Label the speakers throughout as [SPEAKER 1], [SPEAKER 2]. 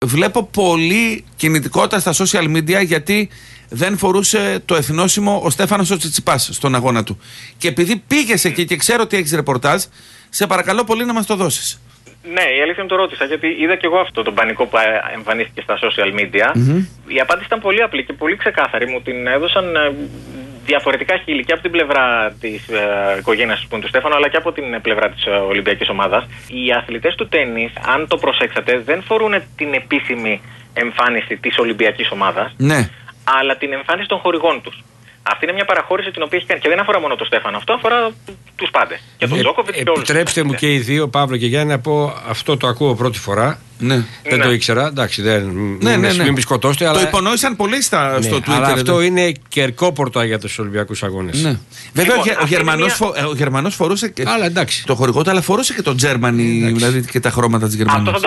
[SPEAKER 1] βλέπω πολύ κινητικότητα στα social media, γιατί δεν φορούσε το εθνόσημο ο Στέφανος ο Τσιτσιπάς στον αγώνα του. Και επειδή πήγες εκεί και ξέρω ότι έχεις ρεπορτάζ, σε παρακαλώ πολύ να μας το δώσεις.
[SPEAKER 2] Ναι, η αλήθεια είναι το ρώτησα, γιατί είδα και εγώ αυτό τον πανικό που εμφανίστηκε στα social media. Η απάντηση ήταν πολύ απλή και πολύ ξεκάθαρη. Μου την έδωσαν διαφορετικά χείλη και από την πλευρά της οικογένειας του Στέφανου, αλλά και από την πλευρά της Ολυμπιακής ομάδας. Οι αθλητές του τένις, αν το προσέξατε, δεν φορούν την επίσημη εμφάνιση της Ολυμπιακής ομάδας,
[SPEAKER 1] ναι,
[SPEAKER 2] αλλά την εμφάνιση των χορηγών τους. Αυτή είναι μια παραχώρηση την οποία έχει κάνει. Και δεν αφορά μόνο τον Στέφανο, αυτό αφορά τους πάντες. Και τον Τζόκοβιτς και όλους.
[SPEAKER 3] Επιτρέψτε μου και οι δύο, Παύλο και Γιάννη, να πω αυτό το ακούω πρώτη φορά.
[SPEAKER 1] Ναι.
[SPEAKER 3] Δεν το ήξερα. Εντάξει, μην με σκοτώσετε.
[SPEAKER 1] Το υπονόησαν πολύ στο Twitter.
[SPEAKER 3] Αλλά αυτό είναι κερκόπορτα για τους Ολυμπιακούς αγώνες.
[SPEAKER 1] Ναι. Βέβαια, ο Γερμανός φορούσε και το χορηγό του, αλλά φορούσε και το Germany, δηλαδή και τα χρώματα της Γερμανίας.
[SPEAKER 2] Αυτό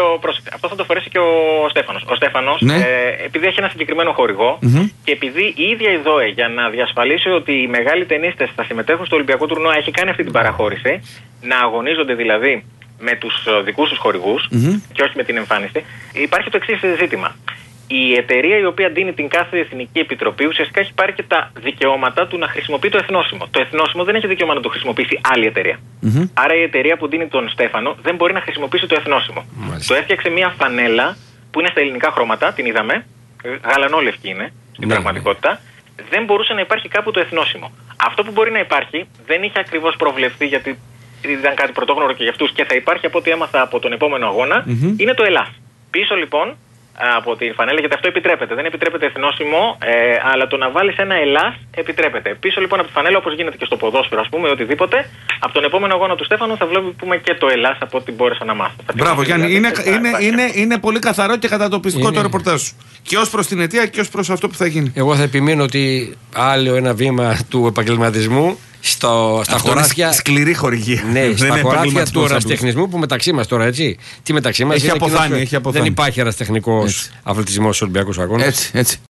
[SPEAKER 2] θα το φορέσει και ο Στέφανος. Ο Στέφανος, επειδή έχει ένα συγκεκριμένο χορηγό και επειδή η ίδια η ΔΟΕ, για να διασφαλίσει ότι οι μεγάλοι τενίστες θα συμμετέχουν στο Ολυμπιακό τουρνουά, έχει κάνει αυτή την παραχώρηση, να αγωνίζονται δηλαδή με τους δικούς τους χορηγούς και όχι με την εμφάνιση. Υπάρχει το εξής ζήτημα. Η εταιρεία η οποία δίνει την κάθε εθνική επιτροπή ουσιαστικά έχει πάρει και τα δικαιώματα του να χρησιμοποιεί το εθνόσημο. Το εθνόσημο δεν έχει δικαίωμα να το χρησιμοποιήσει άλλη εταιρεία. Άρα η εταιρεία που δίνει τον Στέφανο δεν μπορεί να χρησιμοποιήσει το εθνόσημο. Το έφτιαξε μια φανέλα που είναι στα ελληνικά χρώματα, την είδαμε. Γαλανόλευκη είναι στην πραγματικότητα. Δεν μπορούσε να υπάρχει κάπου το εθνόσημο. Αυτό που μπορεί να υπάρχει δεν είχε ακριβώς προβλεφθεί, γιατί ήταν κάτι πρωτόγνωρο και για αυτούς και θα υπάρχει, από ό,τι έμαθα από τον επόμενο αγώνα, είναι το Ελλάς. Πίσω λοιπόν από τη φανέλα, γιατί αυτό επιτρέπεται. Δεν επιτρέπεται εθνόσημο, αλλά το να βάλεις ένα Ελλάς επιτρέπεται. Πίσω λοιπόν από τη φανέλα, όπως γίνεται και στο ποδόσφαιρο, ας πούμε, οτιδήποτε, από τον επόμενο αγώνα του Στέφανου θα βλέπουμε και το Ελλάς από ό,τι μπόρεσα να μάθω.
[SPEAKER 1] Μπράβο, Γιάννη. Είναι πολύ καθαρό και κατατοπιστικό το ρεπορτάζ σου. Και ως προς την αιτία και ως προς αυτό που θα γίνει.
[SPEAKER 3] Εγώ θα επιμείνω ότι άλλο ένα βήμα του επαγγελματισμού στα χωράφια.
[SPEAKER 1] Σκληρή χορηγία.
[SPEAKER 3] Ναι, στα χωράφια του ερασιτεχνισμού που μεταξύ μας τώρα, έτσι. Τι μεταξύ μας,
[SPEAKER 1] έχει αποθάνει.
[SPEAKER 3] Δεν υπάρχει ερασιτεχνικός αθλητισμός στους Ολυμπιακούς Αγώνες.
[SPEAKER 1] Έτσι.